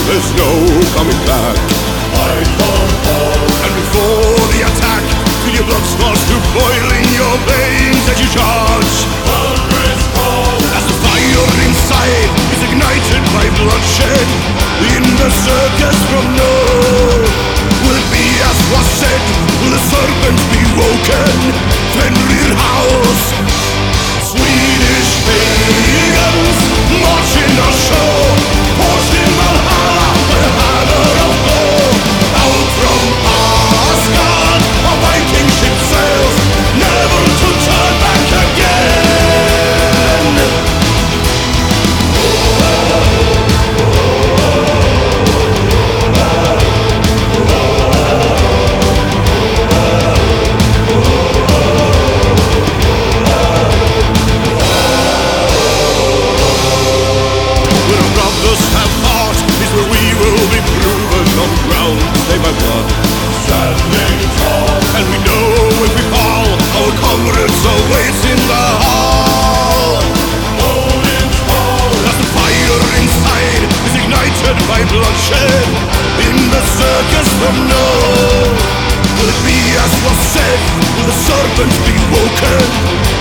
there's no coming back. Fight for all. And before the attack, feel your blood starts to boil in your veins as you charge. Always call. As the fire inside is ignited by bloodshed in the circus from north. Will it be as was said? Will the serpent be woken? Fenrir howls. Swedish pagans marching ashore, forged in Valhalla by the hammer of Thor. Out from Asgard a Viking ship sails, never to turn back again. Day by blood, standing tall, and we know if we fall, our comrades await in the hall. Odin's hall. As the fire inside is ignited by bloodshed in the circus from north. Will it be as was said? Will the serpent be woken?